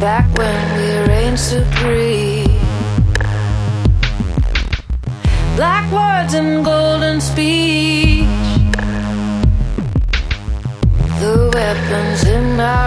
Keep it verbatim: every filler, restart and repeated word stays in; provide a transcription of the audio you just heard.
back when we reigned supreme. Black words and golden speech, the weapons in my